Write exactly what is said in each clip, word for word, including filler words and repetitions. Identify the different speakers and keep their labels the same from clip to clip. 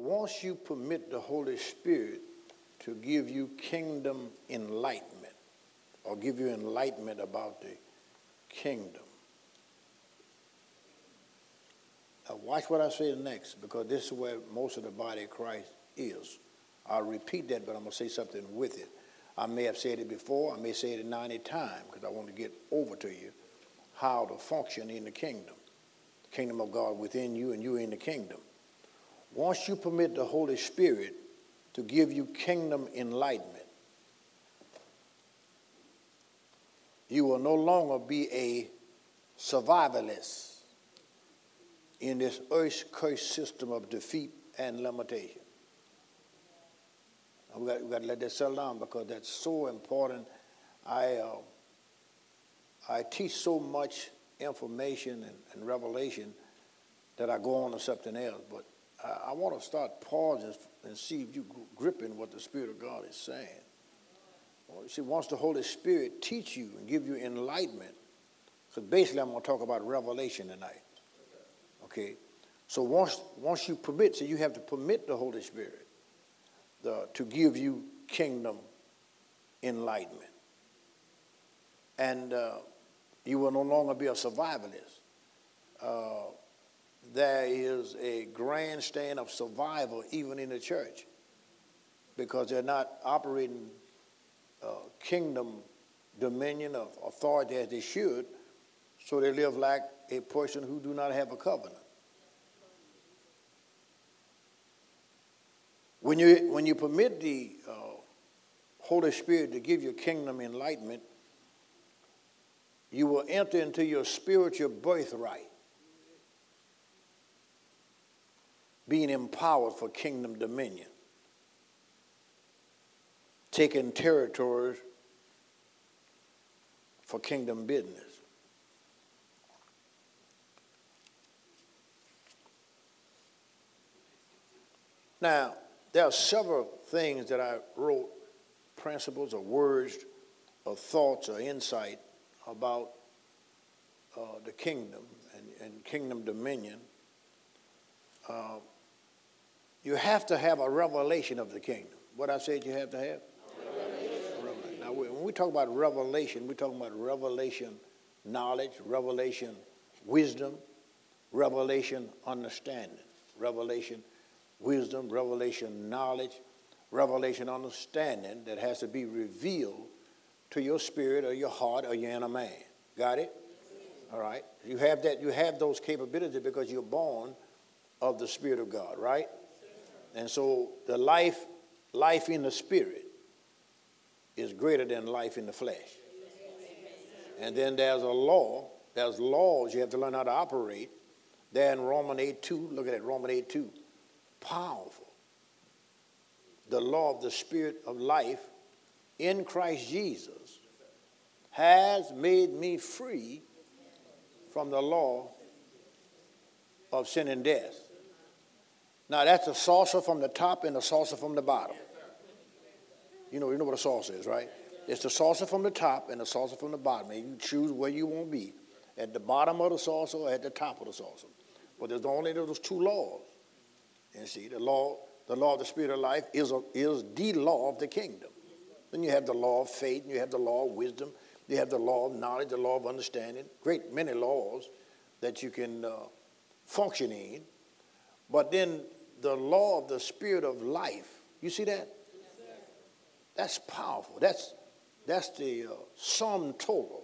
Speaker 1: once you permit the Holy Spirit to give you kingdom enlightenment or give you enlightenment about the kingdom. Now watch what I say next, because this is where most of the body of Christ is. I'll repeat that, but I'm going to say something with it. I may have said it before. I may say it ninety times because I want to get over to you how to function in the kingdom. The kingdom of God within you and you in the kingdom. Once you permit the Holy Spirit to give you kingdom enlightenment, you will no longer be a survivalist in this earth-cursed system of defeat and limitation. We got, we got to let that settle down because that's so important. I uh, I teach so much information and, and revelation that I go on to something else. But I, I want to start pausing and see if you're gripping what the Spirit of God is saying. Well, you see, once the Holy Spirit teach you and give you enlightenment, because basically I'm going to talk about revelation tonight. Okay? So once once you permit, so you have to permit the Holy Spirit The, to give you kingdom enlightenment. And uh, you will no longer be a survivalist. Uh, there is a grandstand of survival even in the church because they're not operating uh, kingdom dominion of authority as they should, so they live like a person who do not have a covenant. When you, when you permit the uh, Holy Spirit to give you kingdom enlightenment, you will enter into your spiritual birthright, being empowered for kingdom dominion, taking territories for kingdom business. Now, there are several things that I wrote, principles or words or thoughts or insight about uh, the kingdom and, and kingdom dominion. Uh, you have to have a revelation of the kingdom. What I said you have to have? Revelation. Now, when we talk about revelation, we're talking about revelation knowledge, revelation wisdom, revelation understanding, revelation wisdom, revelation knowledge, revelation understanding that has to be revealed to your spirit or your heart or your inner man. Got it? All right. You have that. You have those capabilities because you're born of the Spirit of God, right? And so the life, life in the Spirit is greater than life in the flesh. And then there's a law. There's laws you have to learn how to operate. There in Romans eight two, look at that, Romans eight two. Powerful. The law of the Spirit of life in Christ Jesus has made me free from the law of sin and death. Now that's a saucer from the top and a saucer from the bottom. You know, you know what a saucer is, right? It's the saucer from the top and the saucer from the bottom. And you choose where you want to be, at the bottom of the saucer or at the top of the saucer. But there's only those two laws. And see, the law, the law of the Spirit of life is, a, is the law of the kingdom. Then you have the law of faith, and you have the law of wisdom, you have the law of knowledge, the law of understanding, great many laws that you can uh, function in. But then the law of the Spirit of life, you see that? Yes, that's powerful. That's, that's the uh, sum total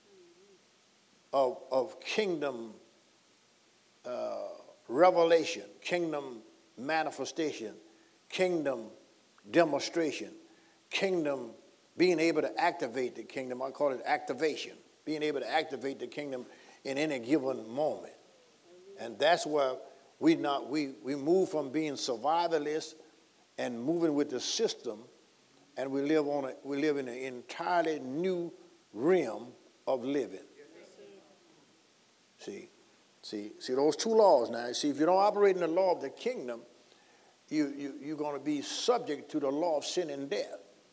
Speaker 1: of, of kingdom uh, revelation, kingdom manifestation, kingdom demonstration, kingdom being able to activate the kingdom. I call it activation, being able to activate the kingdom in any given moment. And that's where we not we we move from being survivalists and moving with the system, and we live on a, we live in an entirely new realm of living. See. See, see those two laws now. See, if you don't operate in the law of the kingdom, you, you, you're going to be subject to the law of sin and death.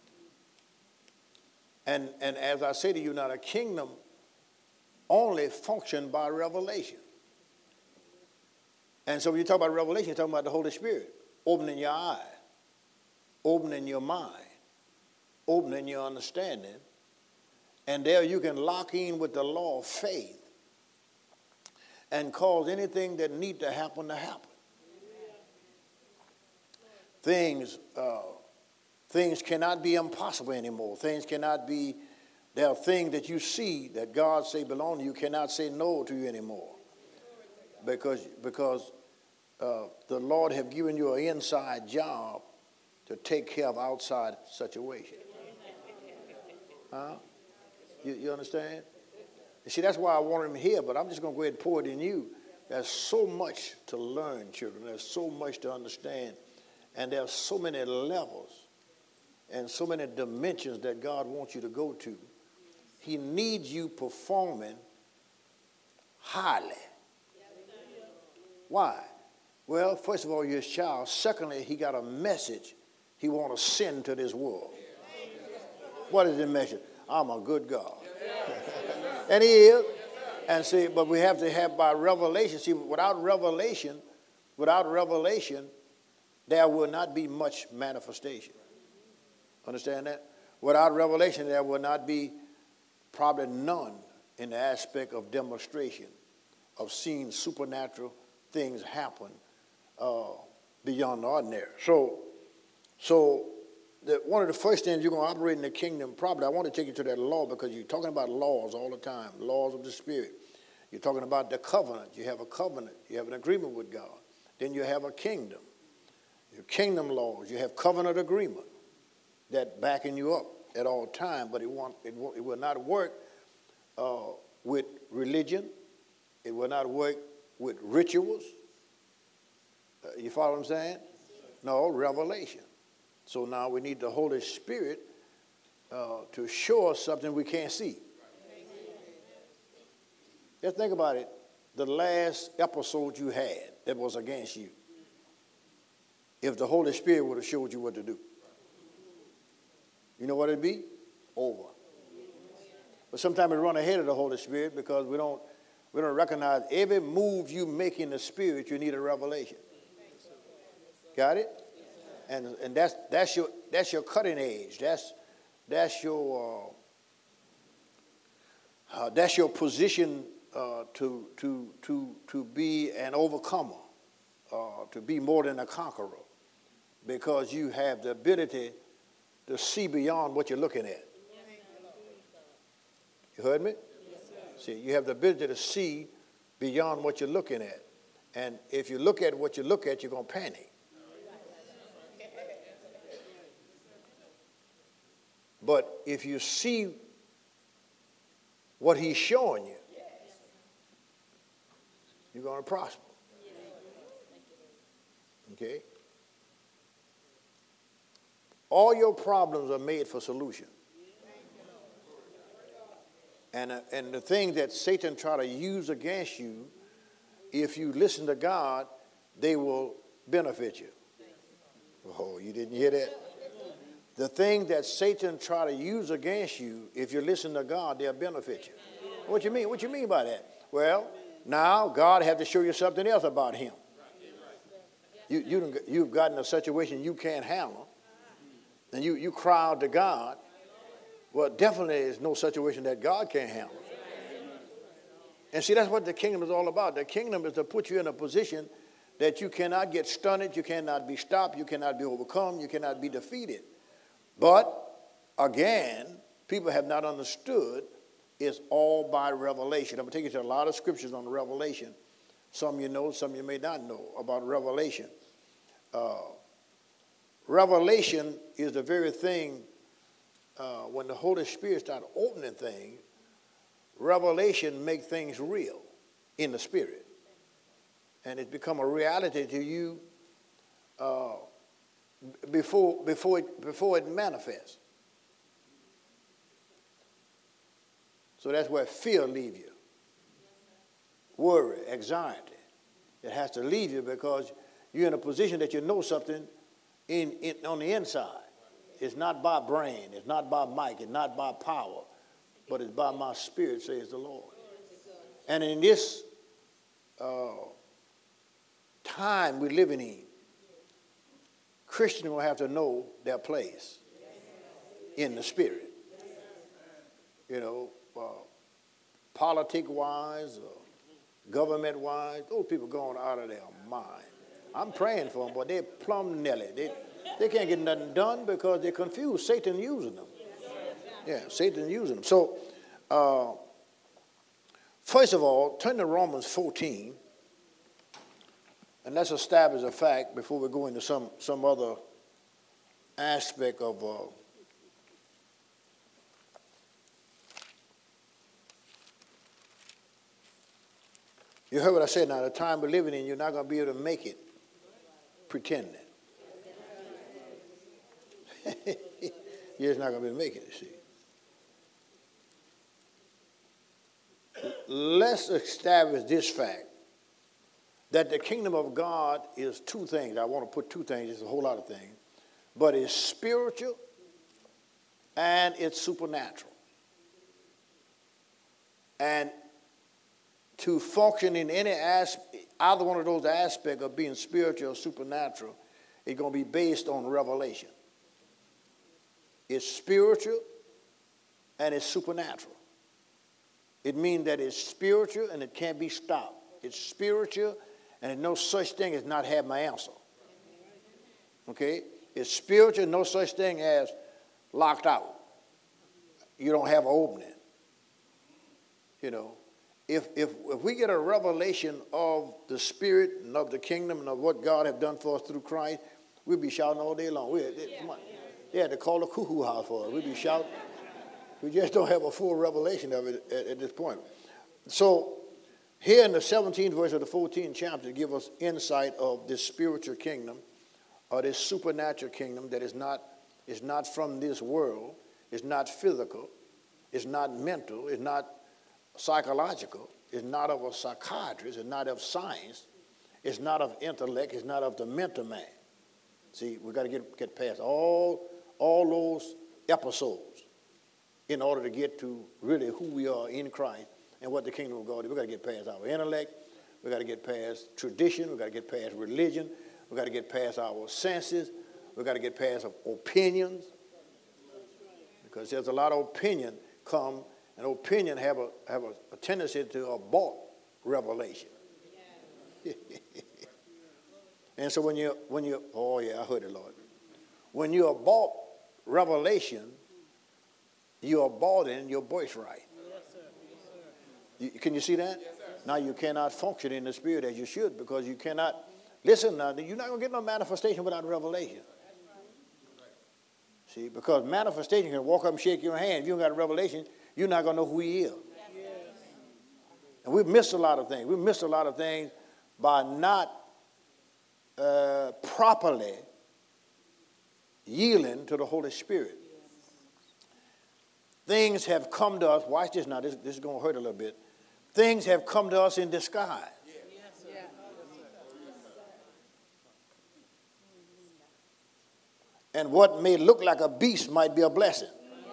Speaker 1: And, and as I say to you now, the kingdom only functions by revelation. And so when you talk about revelation, you're talking about the Holy Spirit. opening your eyes, opening your mind, opening your understanding, and there you can lock in with the law of faith and cause anything that need to happen to happen. Things, uh, things cannot be impossible anymore. Things cannot be, there are things that you see that God say belong to you, cannot say no to you anymore. Because, because uh, the Lord have given you an inside job to take care of outside situation. Huh? You, you understand? You see, that's why I want him here, but I'm just going to go ahead and pour it in you. There's so much to learn, children. There's so much to understand. And there are so many levels and so many dimensions that God wants you to go to. He needs you performing highly. Why? Well, first of all, you're his child. Secondly, he got a message he wants to send to this world. What is the message? I'm a good God. And he is. And see, but we have to have by revelation. See, without revelation, without revelation, there will not be much manifestation. Understand that? Without revelation, there will not be probably none in the aspect of demonstration, of seeing supernatural things happen uh, beyond the ordinary. So, so the, one of the first things you're going to operate in the kingdom, probably, I want to take you to that law because you're talking about laws all the time, laws of the Spirit. You're talking about the covenant. You have a covenant. You have an agreement with God. Then you have a kingdom. Your kingdom laws. You have covenant agreement that backing you up at all times, but it, want, it, it will not work uh, with religion. It will not work with rituals. Uh, you follow what I'm saying? No, revelation. So now we need the Holy Spirit uh, to show us something we can't see. Just think about it. The last episode you had that was against you, if the Holy Spirit would have showed you what to do, you know what it'd be? Over. But sometimes we run ahead of the Holy Spirit because we don't we don't recognize every move you make in the Spirit, you need a revelation. Got it? And and that's that's your that's your cutting edge. That's that's your uh, uh, that's your position uh, to to to to be an overcomer, uh, to be more than a conqueror, because you have the ability to see beyond what you're looking at. You heard me? See, you have the ability to see beyond what you're looking at, and if you look at what you look at, you're gonna panic. But if you see what he's showing you, you're going to prosper. Okay? All your problems are made for solution. And, uh, and the thing that Satan try to use against you, if you listen to God, they will benefit you. Oh, you didn't hear that? The thing that Satan try to use against you, if you listen to God, they'll benefit you. What you mean? What you mean by that? Well, now God has to show you something else about him. You, you, you've gotten a situation you can't handle, and you, you cry out to God. Well, definitely there's no situation that God can't handle. And see, that's what the kingdom is all about. The kingdom is to put you in a position that you cannot get stunted, you cannot be stopped, you cannot be overcome, you cannot be defeated. But, again, people have not understood it's all by revelation. I'm going to take you to a lot of scriptures on revelation. Some you know, some you may not know about revelation. Uh, revelation is the very thing, uh, when the Holy Spirit starts opening things, revelation makes things real in the Spirit. And it's become a reality to you uh, Before, before, it, before it manifests. So that's where fear leaves you. Worry, anxiety. It has to leave you because you're in a position that you know something in, in, on the inside. It's not by brain. It's not by might. It's not by power. But it's by my spirit, says the Lord. And in this uh, time we're living in, Christians will have to know their place in the spirit. You know, uh, politic-wise, or government-wise, those people going out of their mind. I'm praying for them, but they're plumb nelly. They, they can't get nothing done because they're confused. Satan using them. Yeah, Satan using them. So, uh, first of all, turn to Romans fourteen, and let's establish a fact before we go into some, some other aspect of uh, you heard what I said. Now, the time we're living in, you're not going to be able to make it pretending. You're just not going to be able to make it, you see. Let's establish this fact, that the kingdom of God is two things. I want to put two things. It's a whole lot of things. But it's spiritual and it's supernatural. And to function in any aspect, either one of those aspects of being spiritual or supernatural, is going to be based on revelation. It's spiritual and it's supernatural. It means that it's spiritual and it can't be stopped. It's spiritual and there's no such thing as not have my answer. Okay? It's spiritual, no such thing as locked out. You don't have an opening. You know, if, if, if we get a revelation of the spirit and of the kingdom and of what God has done for us through Christ, we'll be shouting all day long. We'll, yeah, yeah. They had to call the cuckoo house for us. We'll be shouting. We just don't have a full revelation of it at, at this point. So here in the seventeenth verse of the fourteenth chapter, give us insight of this spiritual kingdom or this supernatural kingdom that is not, is not from this world, is not physical, is not mental, is not psychological, is not of a psychiatrist, is not of science, is not of intellect, is not of the mental man. See, we've got to get, get past all, all those episodes in order to get to really who we are in Christ and what the kingdom of God is. We've got to get past our intellect. We've got to get past tradition. We've got to get past religion. We've got to get past our senses. We've got to get past opinions. Because there's a lot of opinion come, and opinion have a, have a, a tendency to abort revelation. And so when you, when you, oh yeah, I heard it, Lord. When you abort revelation, you're aborting your birthright. Yes, sir. Yes, sir. You, can you see that? Yes, sir. Now you cannot function in the spirit as you should because you cannot, listen now, you're not going to get no manifestation without revelation. See, because manifestation can walk up and shake your hand. If you don't got a revelation, you're not going to know who he is. Yes. And we've missed a lot of things. We've missed a lot of things by not uh, properly yielding to the Holy Spirit. Things have come to us, watch this now, this, this is going to hurt a little bit. Things have come to us in disguise. Yes, yeah. And what may look like a beast might be a blessing.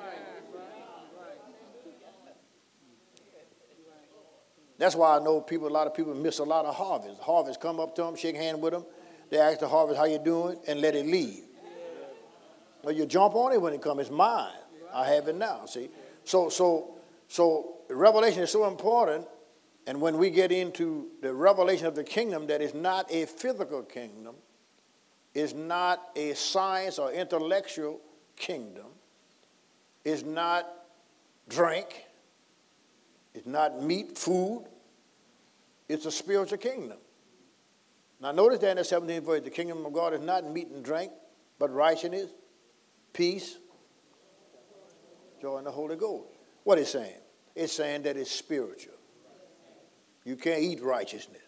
Speaker 1: That's why I know people, a lot of people miss a lot of harvests. Harvest come up to them, shake hands with them. They ask the harvest, how you doing? And let it leave. Well, you jump on it when it comes. It's mine. I have it now, see? So, so, so revelation is so important, and when we get into the revelation of the kingdom that is not a physical kingdom, is not a science or intellectual kingdom, is not drink, it's not meat, food, it's a spiritual kingdom. Now notice that in the seventeenth verse, the kingdom of God is not meat and drink, but righteousness, peace, joy in the Holy Ghost. What is it saying? It's saying that it's spiritual. You can't eat righteousness.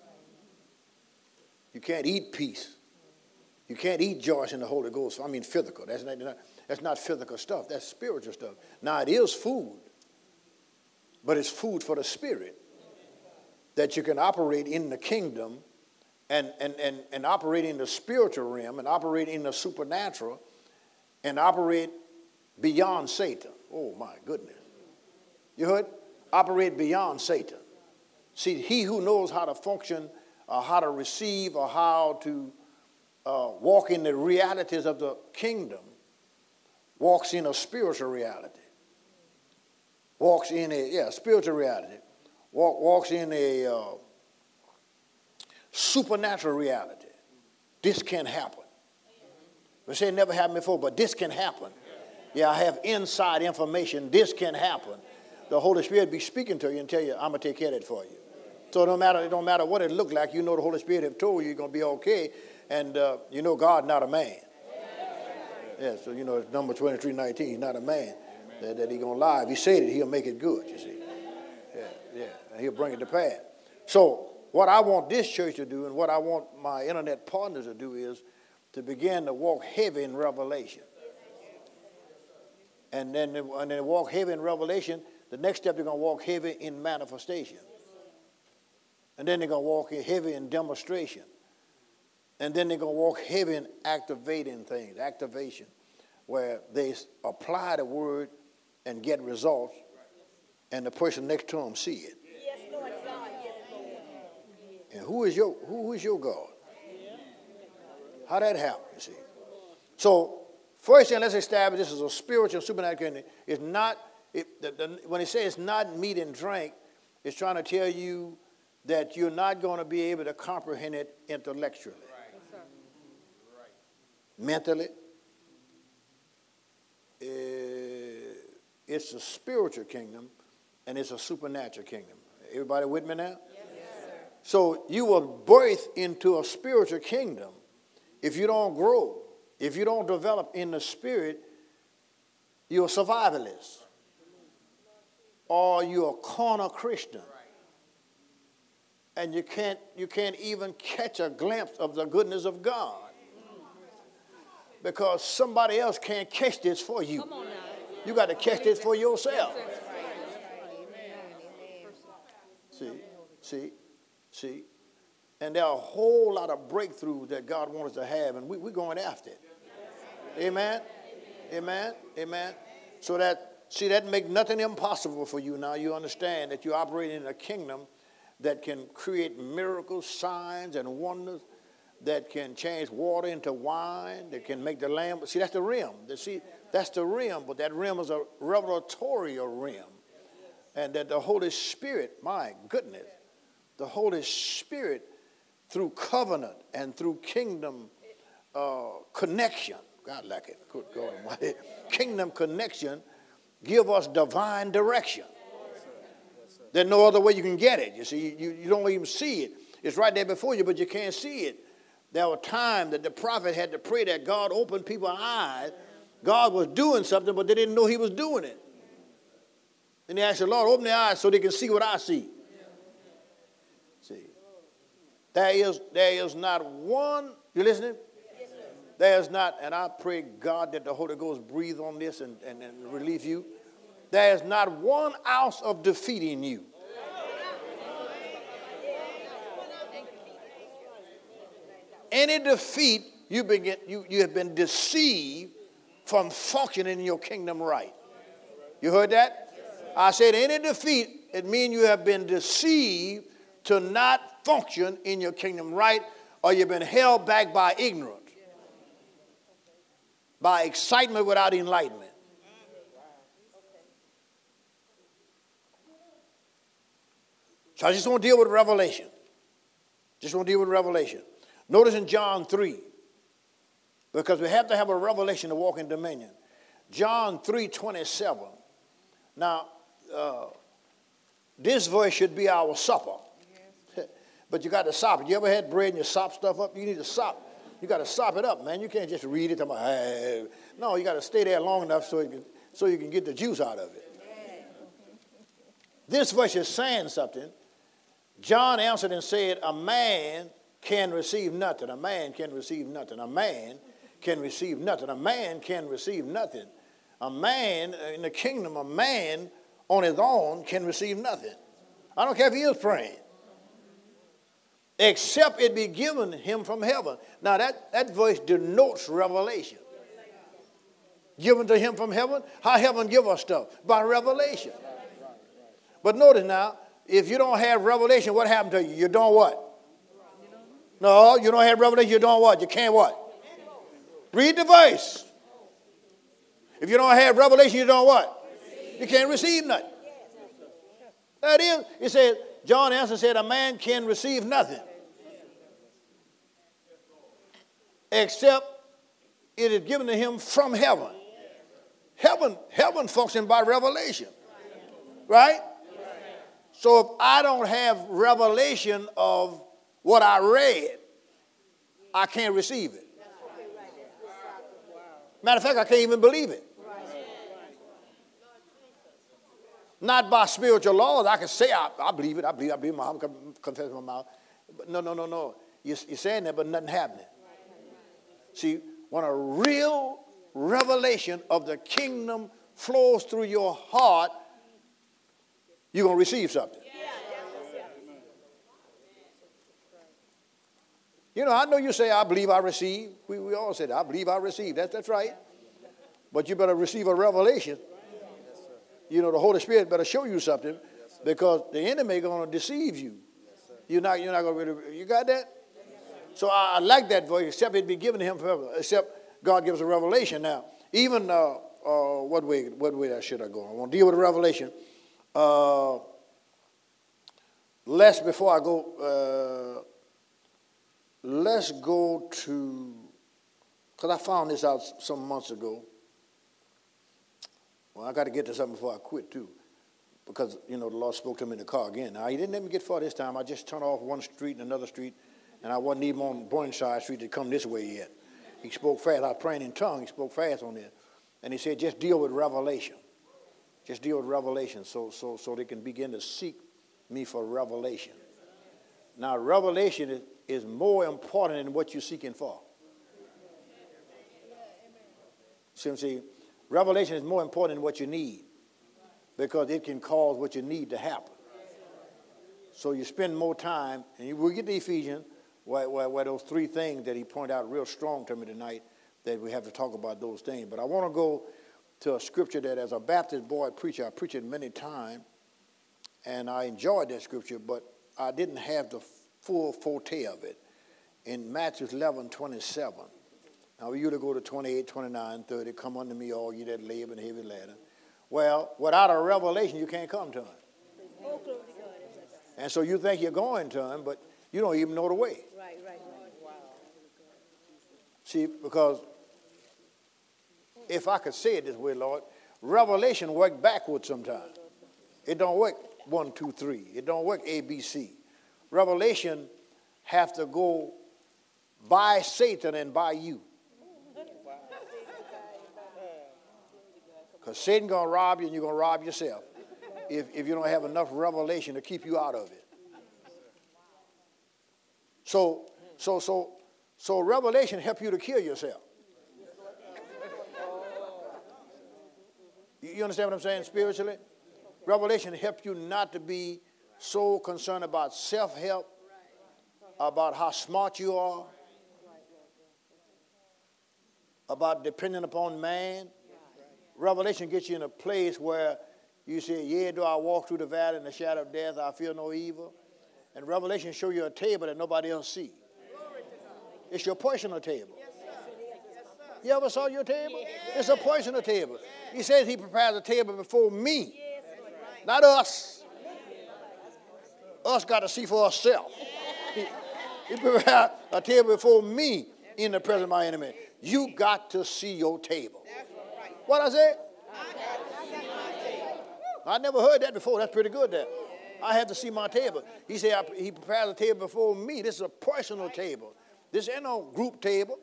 Speaker 1: You can't eat peace. You can't eat joy in the Holy Ghost. I mean physical. That's not, that's not physical stuff. That's spiritual stuff. Now it is food, but it's food for the spirit that you can operate in the kingdom and, and, and, and operate in the spiritual realm and operate in the supernatural and operate beyond Satan. Oh, my goodness. You heard? Operate beyond Satan. See, he who knows how to function or how to receive or how to uh, walk in the realities of the kingdom walks in a spiritual reality. Walks in a, yeah, spiritual reality. Walk, walks in a uh, supernatural reality. This can happen. We say it never happened before, but this can happen. Yeah, I have inside information. This can happen. The Holy Spirit be speaking to you and tell you, I'm going to take care of it for you. So it don't matter, it don't matter what it looked like. You know the Holy Spirit have told you you're going to be okay. And uh, you know God not a man. Yeah, so you know it's number twenty-three nineteen. He's not a man that, that he's going to lie. If he said it, he'll make it good, you see. Yeah, yeah. And he'll bring it to pass. So what I want this church to do and what I want my internet partners to do is to begin to walk heavy in revelation. And then when they walk heavy in revelation, the next step they're going to walk heavy in manifestation. And then they're going to walk heavy in demonstration. And then they're going to walk heavy in activating things, activation, where they apply the word and get results, and the person next to them see it.
Speaker 2: Yes, Lord God. Yes, Lord.
Speaker 1: And who is your who is your God? How that happen, you see? So first thing, let's establish this is a spiritual supernatural kingdom. It's not it, the, the, when it says it's not meat and drink, it's trying to tell you that you're not going to be able to comprehend it intellectually. Mentally, uh, it's a spiritual kingdom and it's a supernatural kingdom. Everybody with me now?
Speaker 2: Yes, sir.
Speaker 1: So you were birthed into a spiritual kingdom. If you don't grow, if you don't develop in the spirit, you're a survivalist or you're a corner Christian. And you can't, you can't even catch a glimpse of the goodness of God. Because somebody else can't catch this for you. You got to catch this for yourself. See, see, see. And there are a whole lot of breakthroughs that God wants us to have, and we, we're going after it. Amen? Amen? Amen? So that, see, that make nothing impossible for you now. You understand that you're operating in a kingdom that can create miracles, signs, and wonders, that can change water into wine, that can make the lamb. See, that's the rim. See, that's the rim, but that rim is a revelatory rim. And that the Holy Spirit, my goodness, the Holy Spirit, through covenant and through kingdom uh, connection, God like it, good God Almighty, kingdom connection, give us divine direction. There's no other way you can get it. You see, you, you don't even see it. It's right there before you, but you can't see it. There were times that the prophet had to pray that God opened people's eyes. God was doing something, but they didn't know he was doing it. And they asked the Lord, open their eyes so they can see what I see. See, there is, there is not one, you listening? There is not, and I pray God that the Holy Ghost breathe on this and, and, and relieve you. There is not one ounce of defeat in you. Any defeat, you, begin, you, you have been deceived from functioning in your kingdom right. You heard that? I said any defeat, it means you have been deceived to not function in your kingdom right, or you've been held back by ignorance, by excitement without enlightenment. So I just want to deal with revelation. Just want to deal with revelation. Notice in John three, because we have to have a revelation to walk in dominion. John three twenty-seven. Now, uh, this verse should be our supper. Yes. But you got to sop it. You ever had bread and you sop stuff up? You need to sop. You got to sop it up, man. You can't just read it. About, hey. No, you got to stay there long enough so you can, so you can get the juice out of it. Yes. This verse is saying something. John answered and said, a man can receive nothing. A man can receive nothing. A man can receive nothing. A man can receive nothing. A man in the kingdom, a man on his own can receive nothing. I don't care if he is praying. Except it be given him from heaven. Now that, that verse denotes revelation. Given to him from heaven. How heaven give us stuff? By revelation. But notice now, if you don't have revelation, what happened to you? You don't what? No, you don't have revelation, you don't what? You can't what? Read the verse. If you don't have revelation, you don't what? You can't receive nothing. That is, it said, John answered said, a man can receive nothing except it is given to him from heaven. Heaven, heaven functions by revelation. Right? So if I don't have revelation of what I read, I can't receive it. Matter of fact, I can't even believe it. Not by spiritual laws. I can say, I, I believe it, I believe it, I believe it, my heart, confess with my mouth. But no, no, no, no. You're, you're saying that, but nothing happening. See, when a real revelation of the kingdom flows through your heart, you're going to receive something. You know, I know you say, I believe I receive. We, we all say that. I believe I receive. That, that's right. But you better receive a revelation. You know, the Holy Spirit better show you something because the enemy is going to deceive you. You're not, you're not going to really, you got that? So I, I like that voice, except it be given to him forever, except God gives a revelation. Now, even, uh, uh, what way, what way should I go? I want to deal with the revelation. Uh, lest before I go, uh, let's go to, because I found this out some months ago. Well, I got to get to something before I quit, too, because, you know, the Lord spoke to me in the car again. Now, he didn't let me get far this time. I just turned off one street and another street, and I wasn't even on Burnside Street to come this way yet. He spoke fast. I was praying in tongues. He spoke fast on this. And he said, just deal with revelation. Just deal with revelation so, so, so they can begin to seek me for revelation. Now, revelation is, is more important than what you're seeking for. See what I'm saying? Revelation is more important than what you need because it can cause what you need to happen. So you spend more time, and you will get to Ephesians, where, where, where those three things that he pointed out real strong to me tonight, that we have to talk about those things. But I want to go to a scripture that as a Baptist boy preacher, I preached it many times, and I enjoyed that scripture, but I didn't have the full forte of it. In Matthew eleven twenty-seven. Now, you to go to twenty-eight, twenty-nine, thirty, come unto me, all you that labor and heavy laden. Well, without a revelation, you can't come to him. And so you think you're going to him, but you don't even know the way.
Speaker 2: Right, right, right. Wow.
Speaker 1: See, because if I could say it this way, Lord, revelation works backwards sometimes. It don't work one, two, three. It don't work A, B, C. Revelation have to go by Satan and by you. Because Satan's going to rob you and you're going to rob yourself if, if you don't have enough revelation to keep you out of it. So, so, so, so revelation help you to kill yourself. You understand what I'm saying spiritually? Revelation help you not to be so concerned about self-help, about how smart you are, about depending upon man. Revelation gets you in a place where you say, yea, do I walk through the valley in the shadow of death, I fear no evil. And Revelation show you a table that nobody else see. It's your personal table. You ever saw your table? It's a personal table. He says he prepares a table before me, not us. Us got to see for ourselves. He, he prepared a table before me in the presence of my enemy. You got to see your table. What I say? I never heard that before. That's pretty good there. I have to see my table. He said I, he prepares a table before me. This is a personal table. This ain't no group table.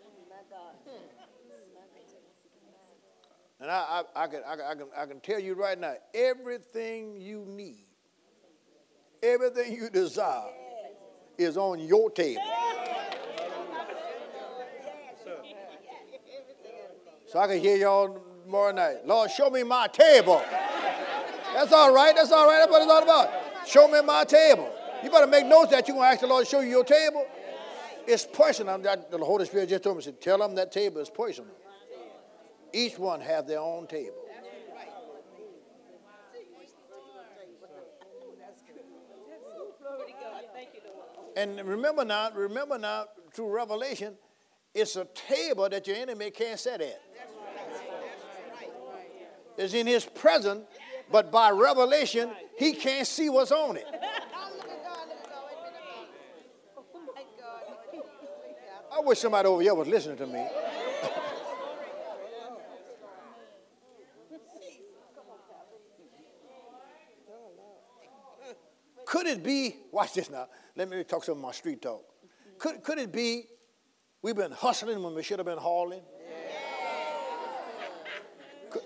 Speaker 1: And I, I, I, can, I, I, can, I can tell you right now, everything you need, everything you desire is on your table. So I can hear y'all tomorrow night. Lord, show me my table. That's all right. That's all right. That's what it's all about. Show me my table. You better make notes that you're going to ask the Lord to show you your table. It's personal. The Holy Spirit just told me, said, tell them that table is personal. Each one have their own table. And remember now, remember now, through revelation, it's a table that your enemy can't sit at. It's in his presence, but by revelation, he can't see what's on it. I wish somebody over here was listening to me. Could it be, watch this now, let me talk some of my street talk. Could, could it be we've been hustling when we should have been hauling? Could,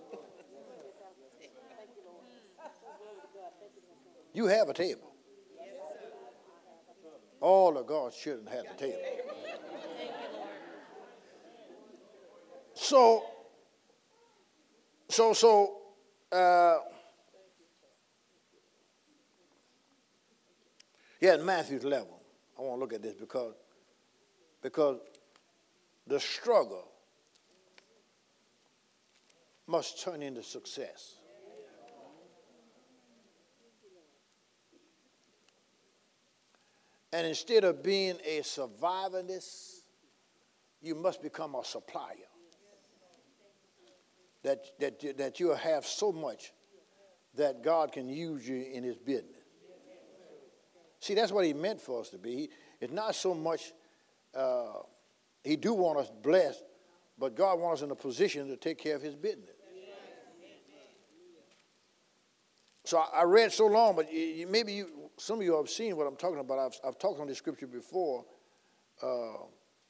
Speaker 1: you have a table. All of God's children have a table. So, so, so, uh, yeah, in Matthew eleven, I want to look at this because, because the struggle must turn into success. And instead of being a survivalist, you must become a supplier. That, that, that you'll have so much that God can use you in his business. See, that's what he meant for us to be. It's not so much, uh, he do want us blessed, but God wants us in a position to take care of his business. So I, I read so long, but you, you, maybe you, some of you have seen what I'm talking about. I've, I've talked on this scripture before. Uh,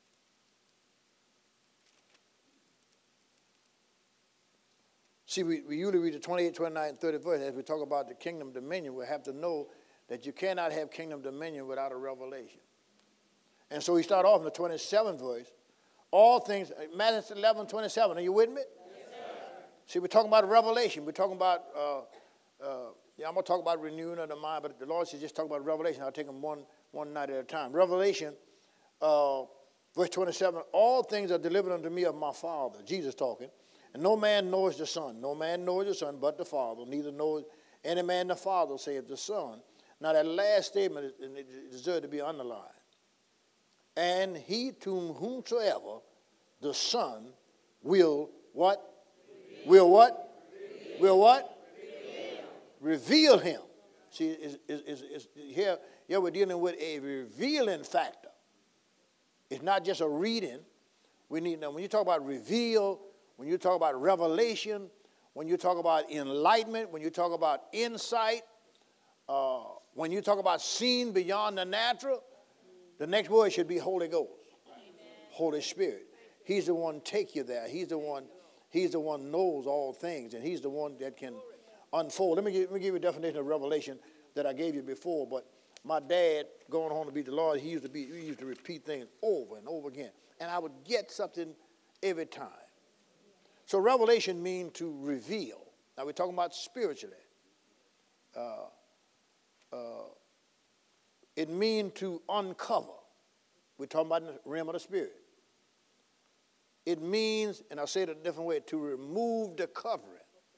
Speaker 1: see, we, we usually read the twenty-eight, twenty-nine, and thirty verse. As we talk about the kingdom dominion, we have to know that you cannot have kingdom dominion without a revelation. And so we start off in the twenty-seventh verse. All things, Matthew eleven, twenty-seven. Are you with me? Yes, sir. See, we're talking about revelation. We're talking about, uh, uh, yeah, I'm going to talk about renewing of the mind, but the Lord says just talk about revelation. I'll take them one, one night at a time. Revelation, uh, verse twenty-seven. All things are delivered unto me of my Father. Jesus talking. And no man knows the Son. No man knows the Son but the Father. Neither knows any man the Father save the Son. Now that last statement it deserves to be underlined. And he to whomsoever the Son will what? Reveal. Will what? Reveal. Will what? Reveal, Reveal him. See, is, is, is, is, here, here we're dealing with a revealing factor. It's not just a reading. We need, now when you talk about reveal, when you talk about revelation, when you talk about enlightenment, when you talk about insight, uh, when you talk about seeing beyond the natural, the next word should be Holy Ghost, Amen. Holy Spirit. He's the one take you there. He's the one. He's the one knows all things, and he's the one that can unfold. Let me give, let me give you a definition of revelation that I gave you before. But my dad, going home to be the Lord, he used to be. He used to repeat things over and over again, and I would get something every time. So revelation means to reveal. Now we're talking about spiritually. Uh, uh, it means to uncover. We're talking about the realm of the spirit. It means, and I'll say it a different way, to remove the covering.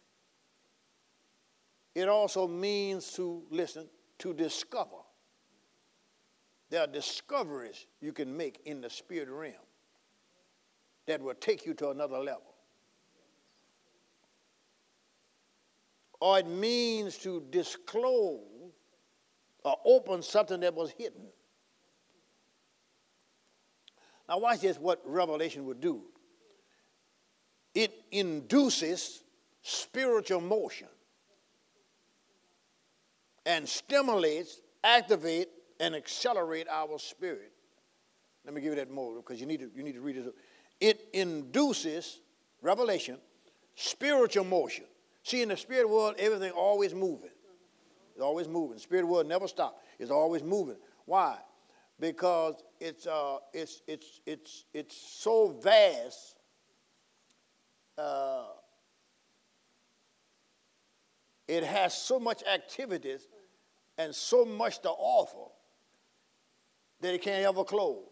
Speaker 1: It also means to, listen, to discover. There are discoveries you can make in the spirit realm that will take you to another level. Or it means to disclose or open something that was hidden. Now watch this, what revelation would do. It induces spiritual motion and stimulates, activate, and accelerate our spirit. Let me give you that more because you need to, you need to read it. It induces, revelation, spiritual motion. See, in the spirit world, everything always moving. It's always moving. The spirit world never stops. It's always moving. Why? Because it's uh, it's it's it's it's so vast. Uh, it has so much activities and so much to offer that it can't ever close.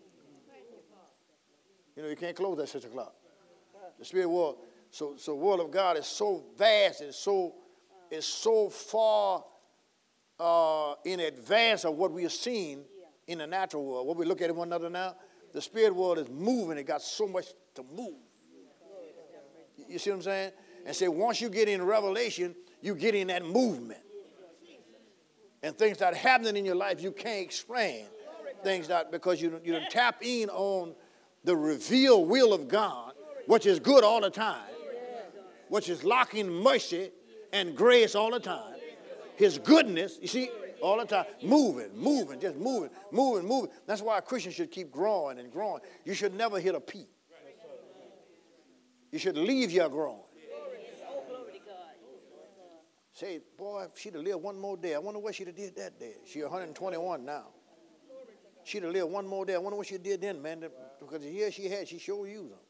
Speaker 1: You know, you can't close at six o'clock. The spirit world. So, so the word of God is so vast and so, is so far uh, in advance of what we are seeing in the natural world. What we look at one another now, The spirit world is moving. It got so much to move. You see what I'm saying? And say, once you get in revelation, you get in that movement. And things that are happening in your life, you can't explain. Things that, because you, you don't tap in on the revealed will of God, which is good all the time, which is locking mercy and grace all the time. His goodness, you see, all the time, moving, moving, just moving, moving, moving. That's why a Christian should keep growing and growing. You should never hit a peak. You should leave your growing. Say, boy, if she'd have lived one more day, I wonder what she'd have did that day. She's one hundred twenty-one now. She'd have lived one more day. I wonder what she did then, man, because the years she had, she sure used them.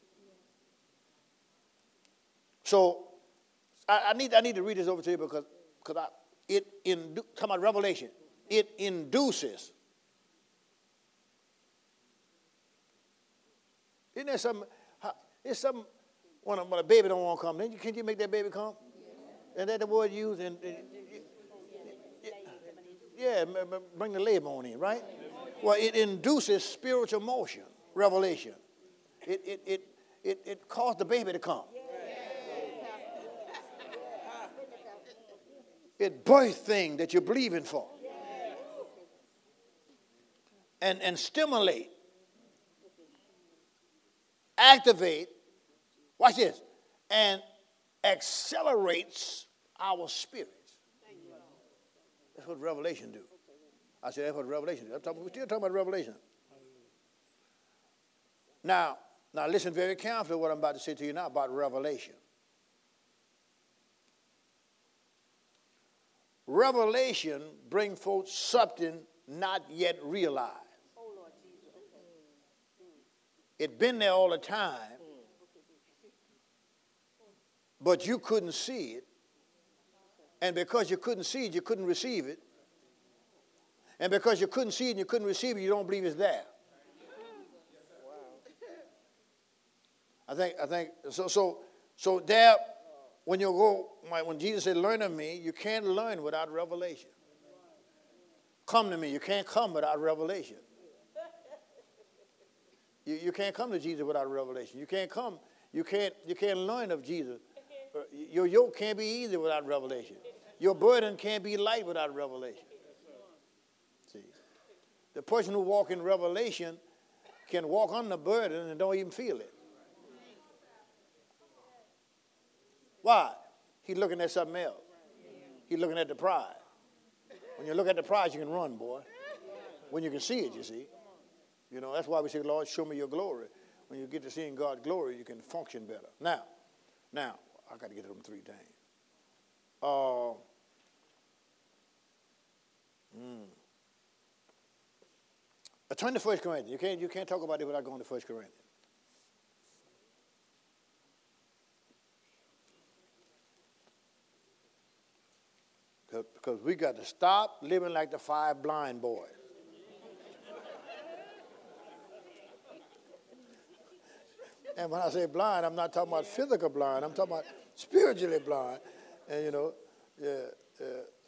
Speaker 1: So I, I need I need to read this over to you because because I it in talking about Revelation, it induces. Isn't there something? It's something when a, when a baby don't want to come. Then you can't you make that baby come? And that the word used and, and yeah, bring the labor on in, right? Well, it induces spiritual motion, revelation. It it it it, it caused the baby to come. It births things that you're believing for. And and stimulate, activate, watch this, and accelerates our spirits. That's what Revelation do. I said that's what Revelation do. I'm talking, we're still talking about Revelation. Now, now listen very carefully to what I'm about to say to you now about Revelation. Revelation brings forth something not yet realized. It's been there all the time, but you couldn't see it. And because you couldn't see it, you couldn't receive it. And because you couldn't see it and you couldn't receive it, you don't believe it's there. I think, I think, so, so, so there, when you go, when Jesus said, learn of me, you can't learn without revelation. Come to me, you can't come without revelation. You, you can't come to Jesus without revelation. You can't come, you can't, you can't learn of Jesus. Your yoke can't be easy without revelation. Your burden can't be light without revelation. See, the person who walks in revelation can walk on the burden and don't even feel it. Why? He's looking at something else. He's looking at the prize. When you look at the prize, you can run, boy. When you can see it, you see. You know, that's why we say, Lord, show me your glory. When you get to seeing God's glory, you can function better. Now, now, I got to get to them three things. Uh, mm. I turn to First Corinthians. You can't, you can't talk about it without going to First Corinthians. Because we got to stop living like the five blind boys. And when I say blind, I'm not talking about physical blind. I'm talking about spiritually blind. And, you know, yeah, yeah.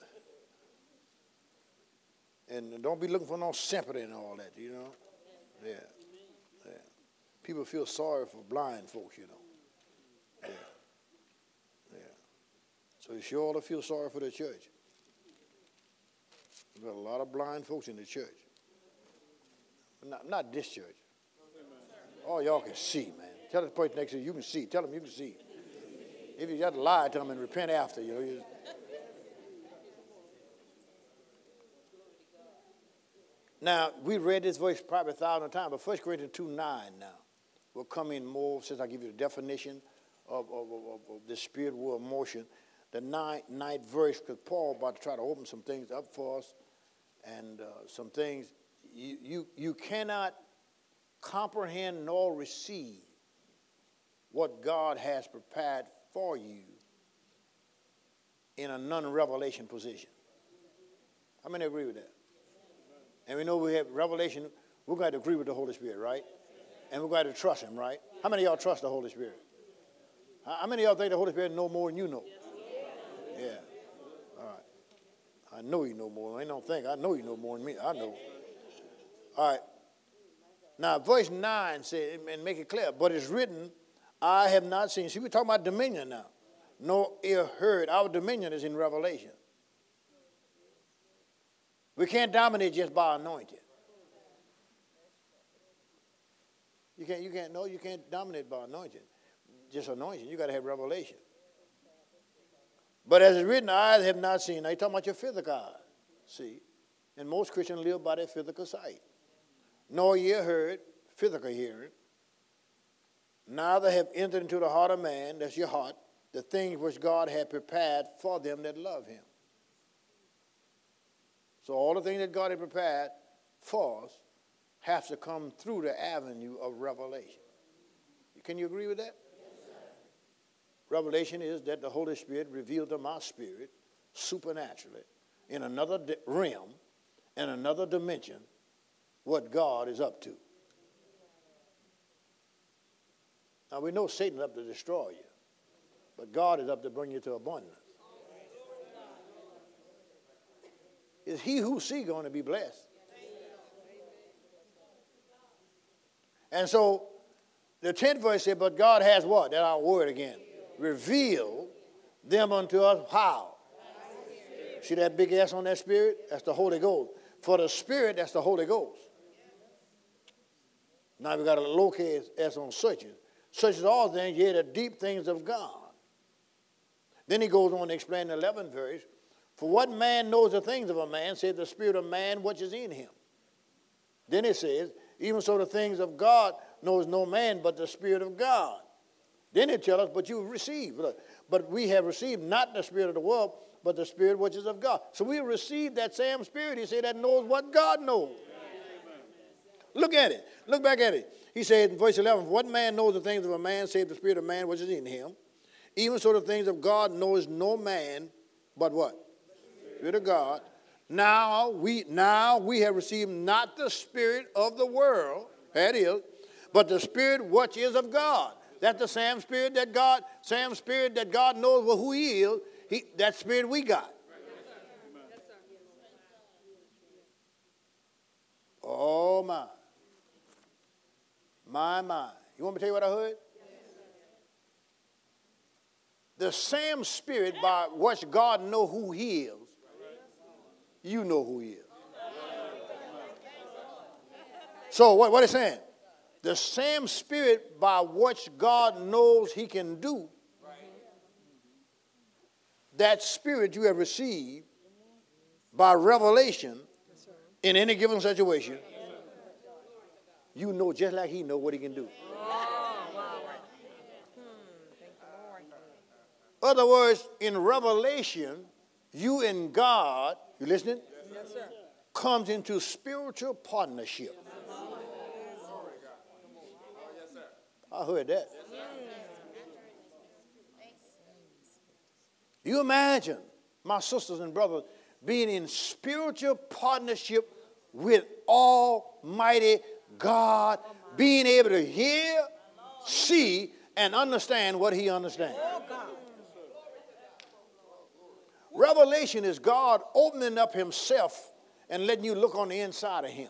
Speaker 1: And don't be looking for no sympathy and all that, you know. Yeah, yeah. People feel sorry for blind folks, you know. Yeah, yeah. So you sure ought to feel sorry for the church. We've got a lot of blind folks in the church. Not, not this church. Oh, y'all can see, man. Tell the person next to you, you can see. Tell them you can see. If you got to lie to them and repent after, you know. You... Now, we read this verse probably a thousand times, but First Corinthians two nine now will come in more since I give you the definition of, of, of, of the spirit world motion. The ninth, ninth verse, because Paul about to try to open some things up for us, and uh, some things you, you, you cannot comprehend nor receive what God has prepared for you in a non-revelation position. How many agree with that? And we know we have revelation. We're going to agree with the Holy Spirit, right? And we're going to trust him, right? How many of y'all trust the Holy Spirit? How many of y'all think the Holy Spirit know more than you know? Yeah. All right. I know you know more. I don't think. I know you know more than me. I know. All right. Now, verse nine says, and make it clear, but it's written, I have not seen. See, we're talking about dominion now. No ear heard. Our dominion is in Revelation. We can't dominate just by anointing. You can't, you can't, no, you can't dominate by anointing. Just anointing. You got to have revelation. But as it's written, eyes have not seen. Now, you're talking about your physical eyes. See? And most Christians live by their physical sight. Nor ear heard, physical hearing. Neither have entered into the heart of man, that's your heart, the things which God had prepared for them that love him. So all the things that God had prepared for us have to come through the avenue of revelation. Can you agree with that? Yes, sir. Revelation is that the Holy Spirit revealed to my spirit supernaturally in another realm, in another dimension, what God is up to. Now we know Satan is up to destroy you, but God is up to bring you to abundance. Is he who sees going to be blessed? And so the tenth verse said, but God has what? That's our word again. Revealed them unto us how? See that big S on that spirit? That's the Holy Ghost. For the Spirit, that's the Holy Ghost. Now we got a lowercase s on searches. Searches all things, yea, the deep things of God. Then he goes on to explain the eleventh verse. For what man knows the things of a man, saith the spirit of man which is in him. Then it says, even so the things of God knows no man but the Spirit of God. Then it tells us, but you receive. But we have received not the spirit of the world, but the Spirit which is of God. So we received that same Spirit, he said, that knows what God knows. Look at it. Look back at it. He said in verse eleven, what man knows the things of a man, save the spirit of man which is in him? Even so the things of God knows no man, but what? The Spirit of God. Now we, now we have received not the spirit of the world, that is, but the Spirit which is of God. That's the same Spirit that God, same Spirit that God knows who he is. He, that Spirit we got. Oh, my. My, my. You want me to tell you what I heard? The same Spirit by which God know who he is, you know who he is. So what, what is saying? The same Spirit by which God knows he can do, that Spirit you have received by revelation in any given situation, you know just like he know what he can do. Other words, in revelation, you and God, you listening? Yes, sir. Comes into spiritual partnership. I heard that. You imagine, my sisters and brothers, being in spiritual partnership with Almighty God, being able to hear, see, and understand what he understands. Revelation is God opening up himself and letting you look on the inside of him.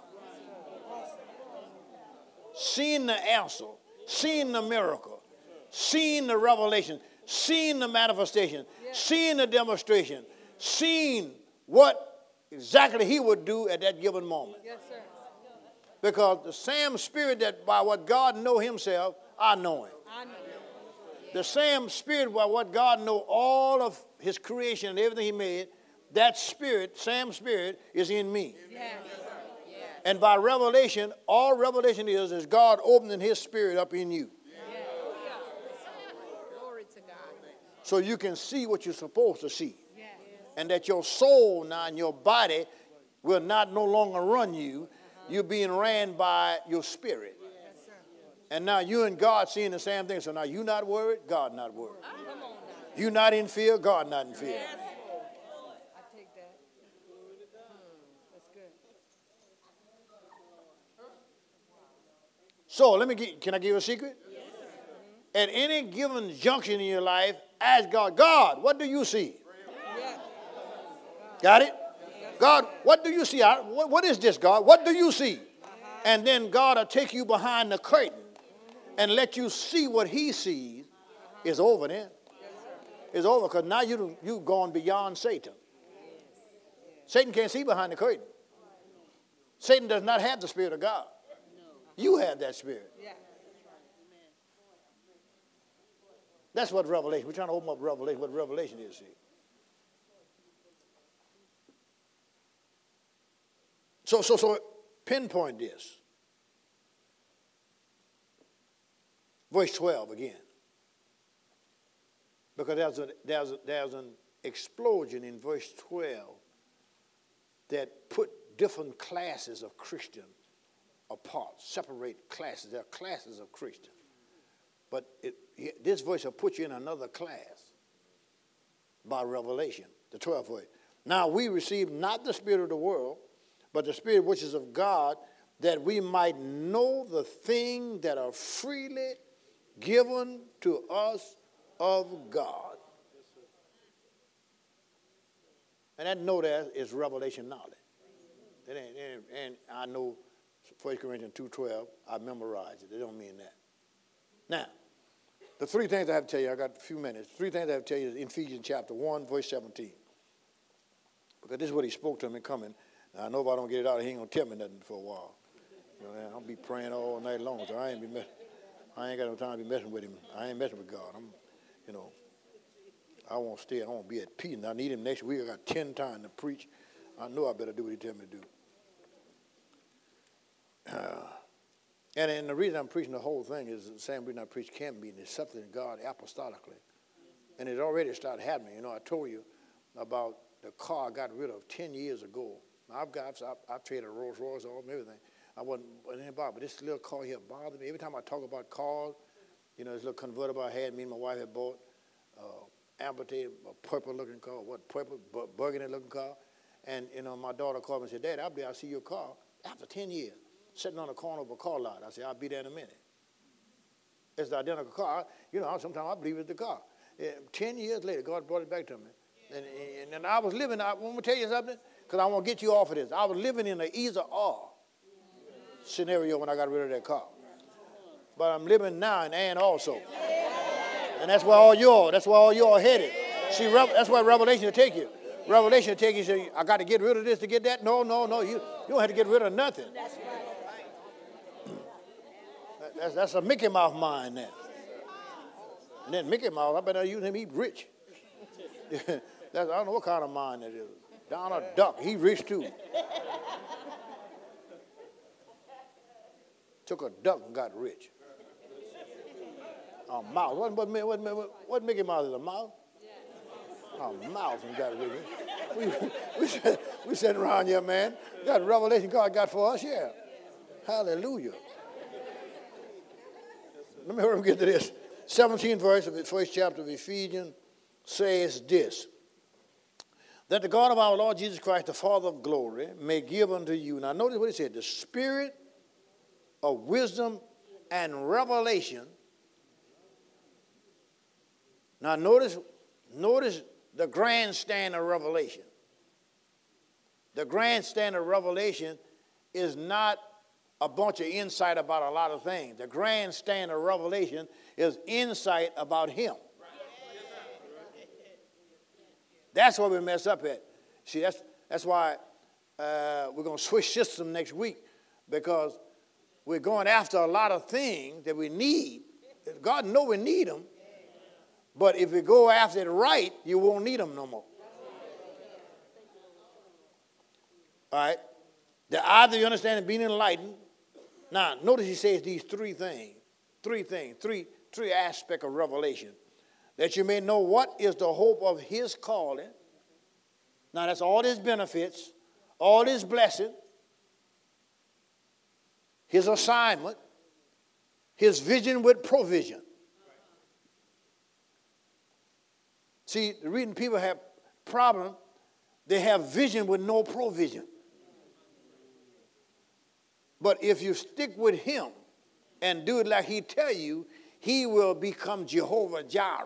Speaker 1: Seeing the answer, seeing the miracle, seeing the revelation, seeing the manifestation, seeing the demonstration, seeing what exactly he would do at that given moment. Yes, sir. Because the same Spirit that by what God know himself, I know him. I know him. The same Spirit by what God know all of his creation and everything he made, that Spirit, same Spirit, is in me. Yes. Yes. And by revelation, all revelation is, is God opening his Spirit up in you. Yes. Glory to God. So you can see what you're supposed to see. Yes. And that your soul now and your body will not no longer run you. Uh-huh. You're being ran by your spirit. Yes, sir. And now you and God seeing the same thing. So now you not worried, God not worried. Come on. You not in fear, God not in fear. Yes. I take that. Hmm, that's good. So let me get, can I give you a secret? Yes. At any given junction in your life, ask God, God, what do you see? Yes. Got it? Yes. God, what do you see? What, what is this, God? What do you see? Uh-huh. And then God will take you behind the curtain and let you see what he sees. It's over then. It's over because now you, you've gone beyond Satan. Satan can't see behind the curtain. Satan does not have the Spirit of God. You have that Spirit. That's what Revelation, we're trying to open up Revelation, what Revelation is, see. So, so, so pinpoint this. Verse twelve again. Because there's, a, there's, a, there's an explosion in verse twelve that put different classes of Christians apart, separate classes. There are classes of Christians. But it, this verse will put you in another class by revelation, the twelfth verse. Now we receive not the spirit of the world, but the Spirit which is of God, that we might know the things that are freely given to us of God. And that know there is revelation knowledge. It ain't, it ain't, and I know First Corinthians two twelve, I memorized it. It don't mean that. Now, the three things I have to tell you, I got a few minutes. Three things I have to tell you is in Ephesians chapter one, verse seventeen. Because this is what he spoke to me coming. Now, I know if I don't get it out, he ain't going to tell me nothing for a while. You know, I'll be praying all night long, so I ain't, be mess- I ain't got no time to be messing with him. I ain't messing with God. I'm, you know, I won't stay. I won't be at peace. And I need him next week. I got ten times to preach. I know I better do what he tell me to do. Uh, and, and the reason I'm preaching the whole thing is the same reason I preach camp meeting. It's something in God apostolically. And it already started happening. You know, I told you about the car I got rid of ten years ago. Now, I've got, I've, I've traded a Rolls Royce off and everything. I wasn't, wasn't about, but this little car here bothered me. Every time I talk about cars, you know, this little convertible I had, me and my wife had bought, uh, amputated, a purple-looking car, what, purple, burgundy-looking car. And, you know, my daughter called me and said, Dad, I'll be, I'll see your car after ten years, sitting on the corner of a car lot. I said, I'll be there in a minute. It's the identical car. You know, sometimes I believe it's the car. Yeah, ten years later, God brought it back to me. And, and, and I was living, I want to tell you something, because I want to get you off of this. I was living in an either or scenario when I got rid of that car. But I'm living now in and also. And that's where all y'all, that's where all y'all headed. See, that's where Revelation will take you. Revelation will take you, say, I got to get rid of this to get that. No, no, no, you, you don't have to get rid of nothing. That's, that's a Mickey Mouse mind then. And then Mickey Mouse, I better use him, he's rich. that's, I don't know what kind of mind that is. Donald Duck, he rich too. Took a duck and got rich. A mouse. What, what, what, what, what Mickey Mouse is, a mouse? A mouse and got rich. We, we, said, we sitting around here, man. Got revelation God got for us, yeah. Hallelujah. Let me hurry and get to this. seventeenth verse of the first chapter of Ephesians says this. That the God of our Lord Jesus Christ, the Father of glory, may give unto you. Now notice what he said. The spirit of wisdom and revelation. Now notice, notice the grandstand of revelation. The grandstand of revelation is not a bunch of insight about a lot of things. The grandstand of revelation is insight about him. That's where we mess up at. See, that's, that's why uh, we're going to switch system next week, because we're going after a lot of things that we need. God knows we need them, but if we go after it right, you won't need them no more. All right? The either you understand and being enlightened. Now, notice he says these three things, three things, three, three aspects of revelation. That you may know what is the hope of his calling. Now, that's all his benefits, all his blessing, his assignment, his vision with provision. See, the reason people have problems, they have vision with no provision. But if you stick with him and do it like he tell you, he will become Jehovah Jireh.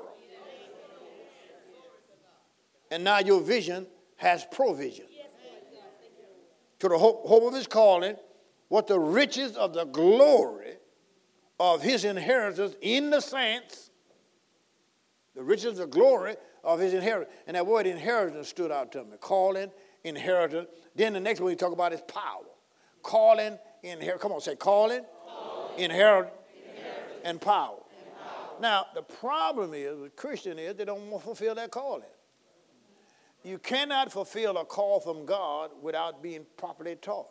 Speaker 1: And now your vision has provision. To the hope, hope of his calling, what the riches of the glory of his inheritance in the saints, the riches of the glory of his inheritance. And that word inheritance stood out to me. Calling, inheritance. Then the next one you talk about is power. Calling, inheritance. Come on, say calling, calling inheritance, inheritance, and power. And power. Now, the problem is with Christians is they don't want to fulfill that calling. You cannot fulfill a call from God without being properly taught.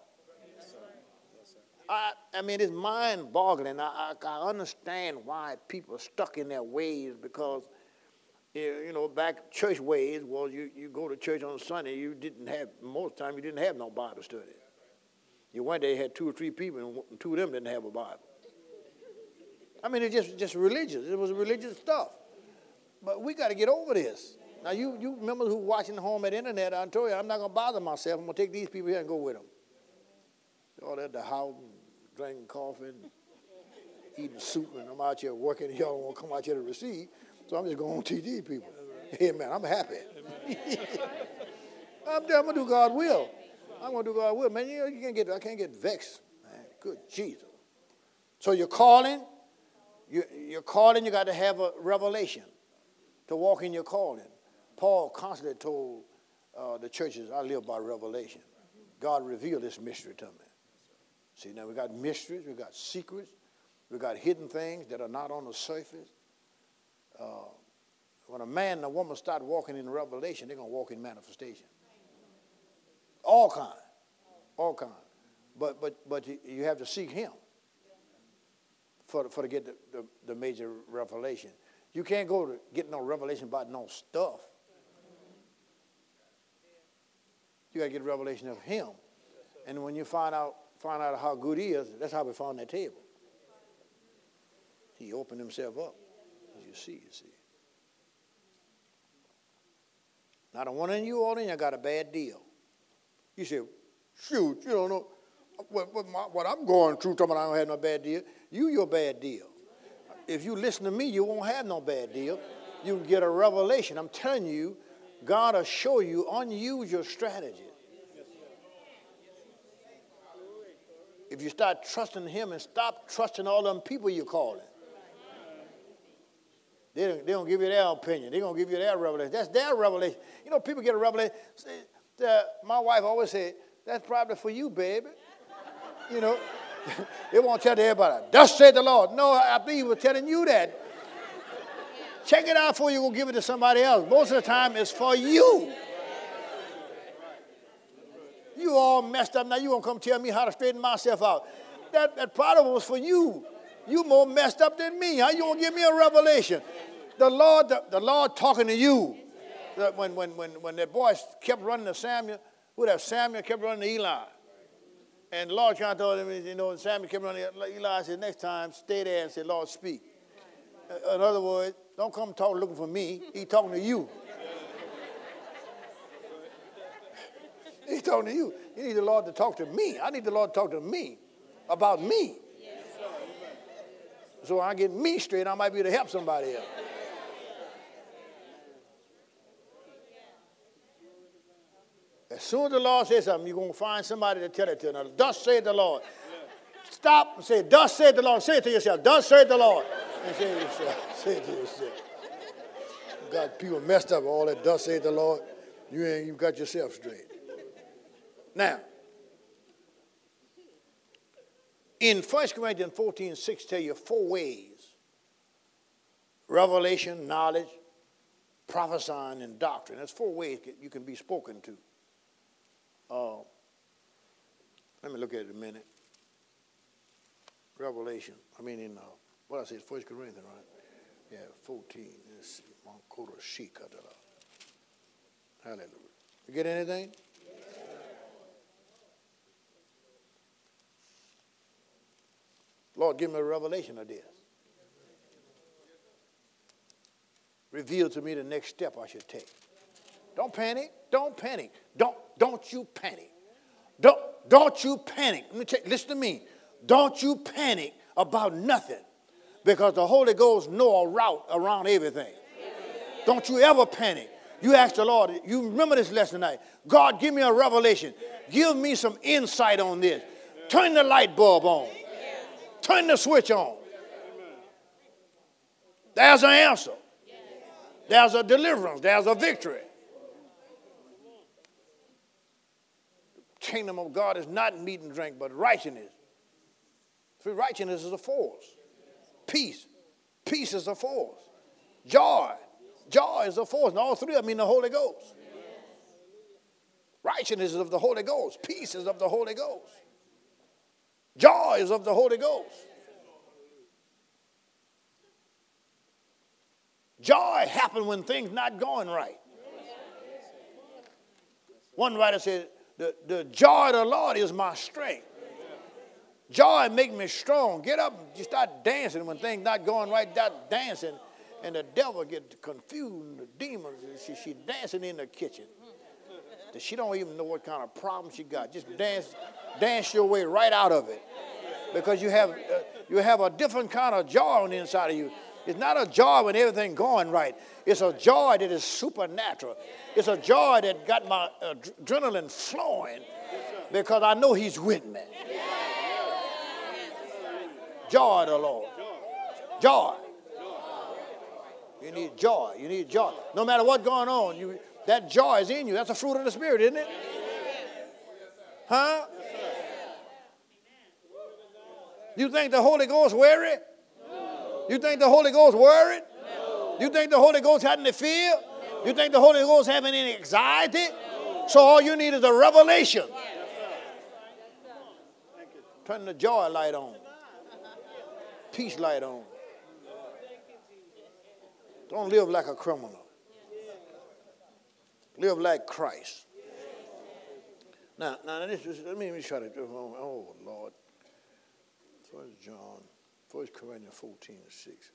Speaker 1: I, I mean, it's mind-boggling. I, I, I understand why people are stuck in their ways because, you know, back church ways was you, you go to church on Sunday, you didn't have, most of the time you didn't have no Bible study. You went there, you had two or three people, and two of them didn't have a Bible. I mean, it's just, just religious. It was religious stuff. But we got to get over this. Now, you, you remember who watching home at the internet, I told you, I'm not going to bother myself. I'm going to take these people here and go with them. All at the house, drinking coffee, and eating soup, and I'm out here working, and y'all don't want to come out here to receive. So I'm just going to teach these people. Hey, man, I'm happy. I'm, I'm going to do God's will. I'm going to do God's will. Man, you know, you can't get, I can't get vexed. Man, good Jesus. So you're calling, you, you're calling, you got to have a revelation to walk in your calling. Paul constantly told uh, the churches, I live by revelation. God revealed this mystery to me. See, now we got mysteries, we got secrets, we got hidden things that are not on the surface. Uh, when a man and a woman start walking in revelation, they're going to walk in manifestation. All kind, all kind. But but but you have to seek him for, for to get the, the, the major revelation. You can't go to get no revelation about no stuff. You got to get revelation of him. And when you find out find out how good he is, that's how we found that table. He opened himself up, as you see, you see. Now, the one in you all in you got a bad deal. You say, shoot, you don't know what, what, my, what I'm going through, talking about I don't have no bad deal. You your bad deal. If you listen to me, you won't have no bad deal. You can get a revelation. I'm telling you, God will show you, unuse your strategy. If you start trusting him and stop trusting all them people you're calling. They don't, they don't give you their opinion. They're going to give you their revelation. That's their revelation. You know, people get a revelation. Uh, my wife always said, that's probably for you, baby. You know, they won't tell everybody, thus said the Lord. No, I think he was telling you that. Check it out before you go give it to somebody else. Most of the time, it's for you. You all messed up. Now you going to come tell me how to straighten myself out. That, that problem was for you. You more messed up than me. How you going to give me a revelation? The Lord, the, the Lord talking to you. The, when, when, when, when that boy kept running to Samuel, who that Samuel kept running to Eli. And the Lord trying to tell him, you know, Samuel kept running to Eli. said, next time, stay there and say, Lord, speak. In other words, don't come talking looking for me. He's talking to you. He's talking to you. You need the Lord to talk to me. I need the Lord to talk to me about me. So when I get me straight, I might be able to help somebody else. As soon as the Lord says something, you're going to find somebody to tell it to. Now, thus saith the Lord. Stop and say, thus saith the Lord. Say it to yourself. Thus saith the Lord. And say it to yourself. Say it to yourself. You got people messed up all that thus saith the Lord. You ain't even got yourself straight. Now, in First Corinthians fourteen six tell you four ways. Revelation, knowledge, prophesying, and doctrine. There's four ways you can be spoken to. Uh, let me look at it a minute. Revelation. I mean in, uh, what I said, First Corinthians, right? Yeah, fourteen. Let's see. Hallelujah. You get anything? Lord, give me a revelation of this. Reveal to me the next step I should take. Don't panic. Don't panic. Don't, don't you panic. Don't, don't you panic. Let me tell you, listen to me. Don't you panic about nothing because the Holy Ghost knows a route around everything. Don't you ever panic. You ask the Lord, you remember this lesson tonight. God, give me a revelation. Give me some insight on this. Turn the light bulb on. Turn the switch on. There's an answer. There's a deliverance. There's a victory. The kingdom of God is not meat and drink, but righteousness. See, righteousness is a force. Peace. Peace is a force. Joy. Joy is a force. And all three of them mean the Holy Ghost. Righteousness is of the Holy Ghost. Peace is of the Holy Ghost. Joy is of the Holy Ghost. Joy happens when things not going right. One writer said, the, the joy of the Lord is my strength. Joy make me strong. Get up and you start dancing when things not going right. Start dancing, and the devil get confused. The demons, she, she dancing in the kitchen. She don't even know what kind of problem she got. Just dance, dance your way right out of it, because you have uh, you have a different kind of joy on the inside of you. It's not a joy when everything's going right. It's a joy that is supernatural. It's a joy that got my adrenaline flowing because I know He's with me. Joy of the Lord. Joy. You need joy. You need joy. No matter what's going on, you, that joy is in you. That's a fruit of the Spirit, isn't it? Huh? You think the Holy Ghost weary? You think the Holy Ghost worried? You think the Holy Ghost having any fear? You think the Holy Ghost having any anxiety? So all you need is a revelation. Turn the joy light on. Peace light on. Don't live like a criminal. Live like Christ. Now, now this is, let me, let me try to, oh, Lord. First John, First Corinthians fourteen and six.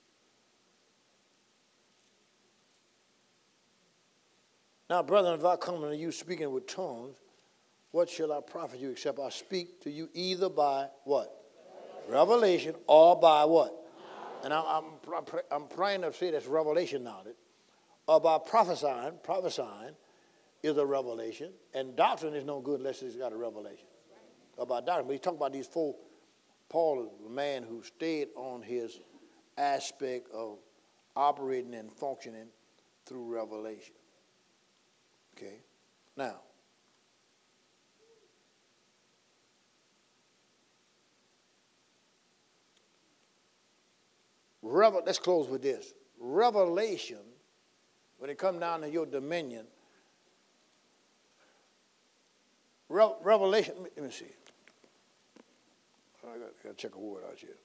Speaker 1: Now, brethren, if I come unto you speaking with tongues, what shall I profit you except I speak to you either by what? Revelation, or by what? And I, I'm, I'm trying to say that's revelation knowledge. Or by prophesying. Prophesying is a revelation. And doctrine is no good unless it's got a revelation. About doctrine. But he's talking about these four. Paul is a man who stayed on his aspect of operating and functioning through revelation. Okay? Now, Revel, let's close with this. Revelation, when it comes down to your dominion, Re- Revelation, let me see. I got, got to check a word out here.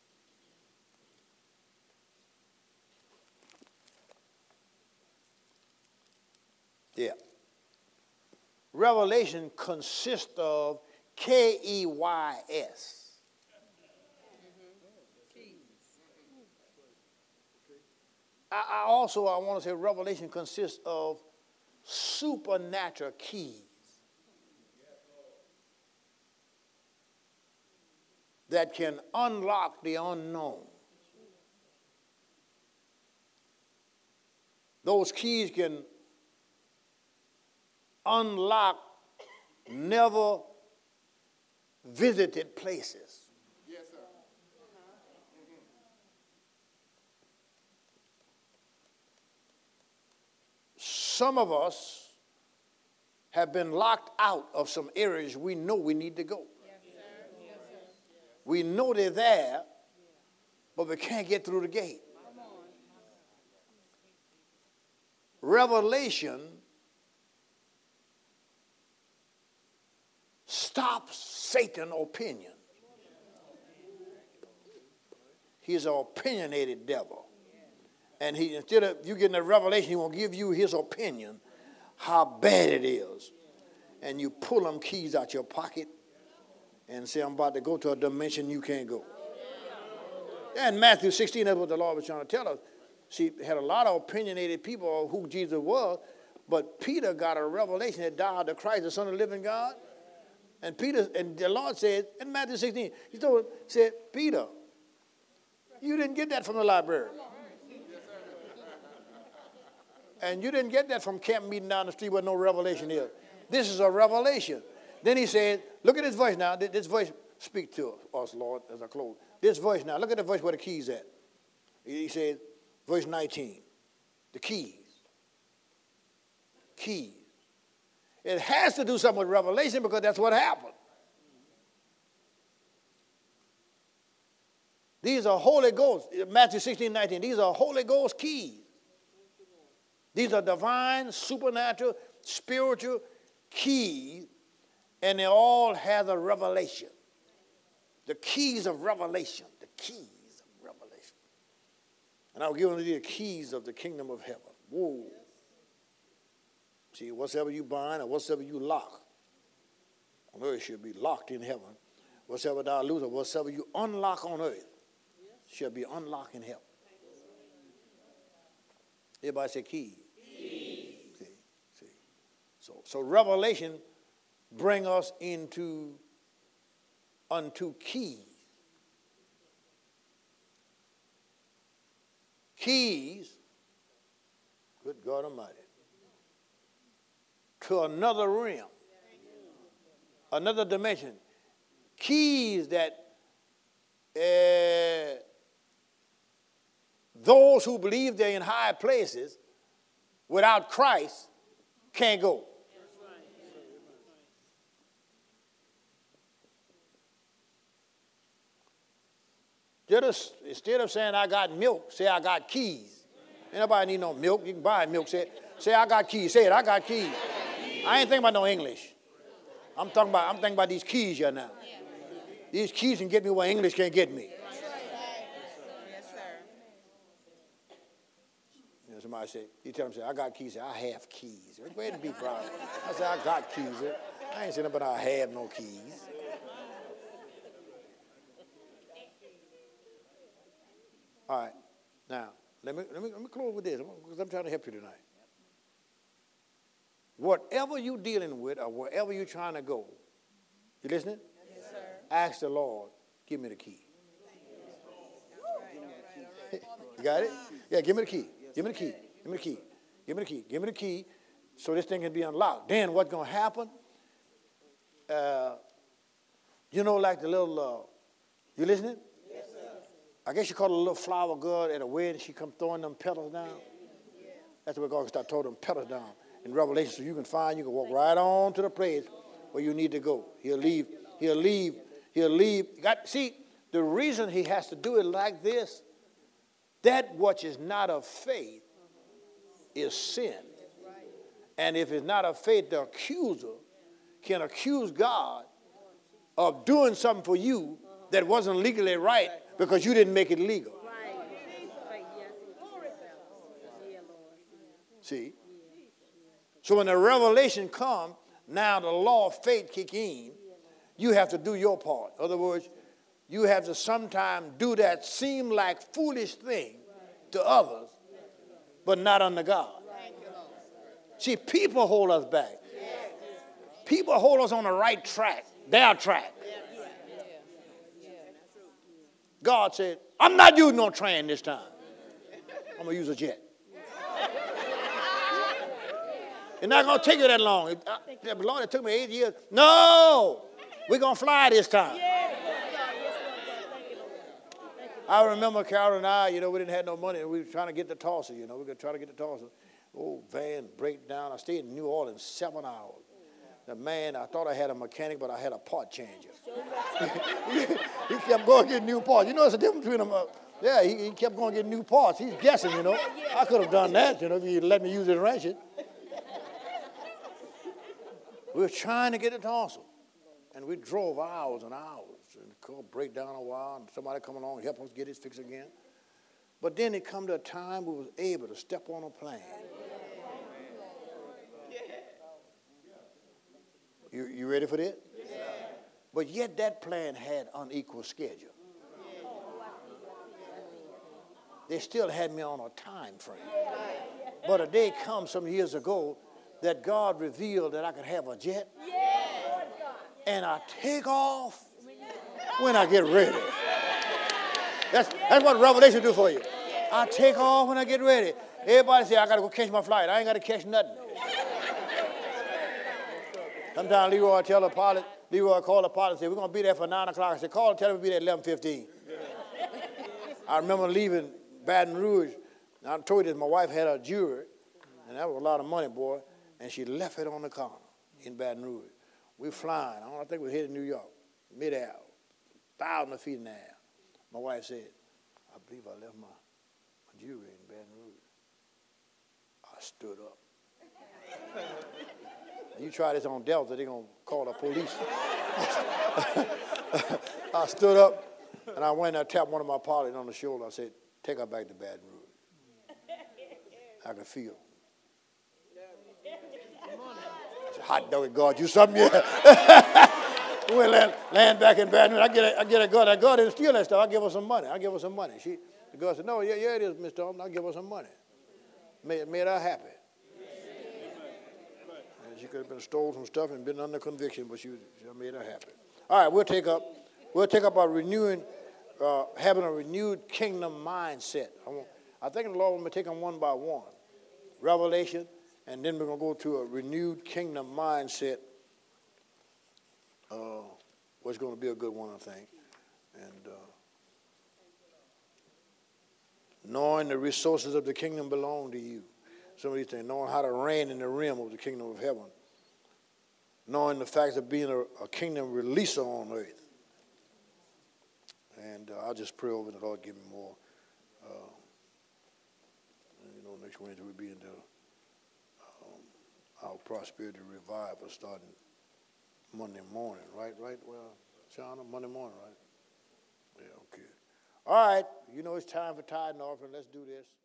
Speaker 1: Yeah. Revelation consists of K E Y S. I, I also, I want to say revelation consists of supernatural keys that can unlock the unknown. Those keys can unlock never visited places. Yes, sir. Some of us have been locked out of some areas we know we need to go. Yes, sir. Yes, sir. We know they're there, but we can't get through the gate. Revelation stops Satan's opinion. He's an opinionated devil. And he, instead of you getting a revelation, he will give you his opinion, how bad it is. And you pull them keys out your pocket and say, I'm about to go to a dimension you can't go. And Matthew sixteen, that's what the Lord was trying to tell us. See, had a lot of opinionated people of who Jesus was, but Peter got a revelation that died to Christ, the Son of the living God. And Peter, and the Lord said, in Matthew sixteen, he told him, said, Peter, you didn't get that from the library. And you didn't get that from camp meeting down the street where no revelation is. This is a revelation. Then he said, look at this voice now. This voice Speak to us, Lord, as I close. This verse now, look at the verse where the keys at. He says, verse nineteen, the keys. Keys. It has to do something with revelation because that's what happened. These are Holy Ghost, Matthew sixteen, nineteen. These are Holy Ghost keys. These are divine, supernatural, spiritual keys, and they all have a revelation. The keys of revelation. The keys of revelation. And I'll give you the keys of the kingdom of heaven. Whoa. See, whatsoever you bind or whatsoever you lock on earth should be locked in heaven. Whatsoever thou loose or whatsoever you unlock on earth shall be unlocked in heaven. Everybody say keys. Keys. See, see. So, so revelation bring us into unto keys. Keys, good God Almighty, to another realm, another dimension. Keys that uh, those who believe they're in high places without Christ can't go. Just instead of saying I got milk, say I got keys. Ain't nobody need no milk. You can buy milk. Say, say I got keys. Say it, I got keys. I ain't thinking about no English. I'm talking about I'm thinking about these keys here now. These keys can get me where English can't get me. You know, somebody say, you tell them, say, I got keys. Say, I have keys. Go ahead and be proud. I say, I got keys. I ain't saying about I have no keys. All right. Now, let me, let me, let me close with this because I'm trying to help you tonight. Whatever you're dealing with or wherever you're trying to go, you listening? Yes, sir. Ask the Lord, give me the key. You got it? Yeah, give me the key. Give me the key. Give me the key. Give me the key. Give me the key so this thing can be unlocked. Then what's going to happen? Uh, you know, like the little, uh, you listening? Yes, sir. I guess you call it a little flower girl at a wedding. She come throwing them petals down. Yeah. That's where God can start throwing them petals down. In Revelation, so you can find, you can walk right on to the place where you need to go. He'll leave, he'll leave, he'll leave. Got, see, the reason he has to do it like this, that which is not of faith is sin. And if it's not of faith, the accuser can accuse God of doing something for you that wasn't legally right because you didn't make it legal. See? So when the revelation comes, now the law of faith kick in. You have to do your part. In other words, you have to sometimes do that seem like foolish thing to others, but not unto God. See, people hold us back. People hold us on the right track, their track. God said, I'm not using no train this time. I'm going to use a jet. It's not going to take you that long. It, uh, Lord, it took me eight years. No, we're going to fly this time. I remember Carol and I, you know, we didn't have no money, and we were trying to get to Tulsa, you know. We were trying to get to Tulsa. Oh, van break down. I stayed in New Orleans seven hours. The man, I thought I had a mechanic, but I had a part changer. He kept going to get new parts. You know, there's a difference between them. Uh, yeah, he, he kept going to get new parts. He's guessing, you know. I could have done that, you know, if he'd let me use it and wrench it. We were trying to get to Tulsa, and we drove hours and hours. And the car break down a while, and somebody come along and help us get it fixed again. But then it come to a time we was able to step on a plane. You, you ready for this? Yeah. But yet that plane had unequal schedule. They still had me on a time frame. But a day come some years ago that God revealed that I could have a jet. And I take off when I get ready. That's, that's what Revelation do for you. I take off when I get ready. Everybody say, I got to go catch my flight. I ain't got to catch nothing. Sometimes Leroy tell the pilot, Leroy called the pilot and said, we're going to be there for nine o'clock. I said, call and tell him we'll be there at eleven fifteen. I remember leaving Baton Rouge. And I told you this, my wife had a jewelry, and that was a lot of money, boy, and she left it on the counter in Baton Rouge. We're flying. I don't think we headed New York, mid-air, thousands of feet in the air. My wife said, I believe I left my, my jewelry in Baton Rouge. I stood up. You try this on Delta, they're going to call the police. I stood up, and I went and I tapped one of my pilots on the shoulder. I said, take her back to Baton Rouge. I could feel. I said, hot dog, God, you something, yeah. We went land, land back in Baton Rouge. I get a, I get a girl. That girl didn't steal that stuff. I give her some money. I give her some money. She, the girl said, no, yeah, yeah, it is, Mister Thompson. I'll give her some money. Made, made her happy. She could have been stole some stuff and been under conviction, but she, she made her happy. All right, we'll take up, we'll take up our renewing, uh, having a renewed kingdom mindset. I, want, I think the Lord will be taking one by one. Revelation, and then we're going to go to a renewed kingdom mindset. Uh, what's going to be a good one, I think. And uh, knowing the resources of the kingdom belong to you. Some of these things, knowing how to reign in the realm of the kingdom of heaven. Knowing the fact of being a, a kingdom releaser on earth. And uh, I'll just pray over the Lord, give me more. Uh, you know, next Wednesday we'll be into um, our prosperity revival starting Monday morning, right? Right? Well, Shauna, Monday morning, right? Yeah, okay. All right. You know it's time for tithe and offering. Let's do this.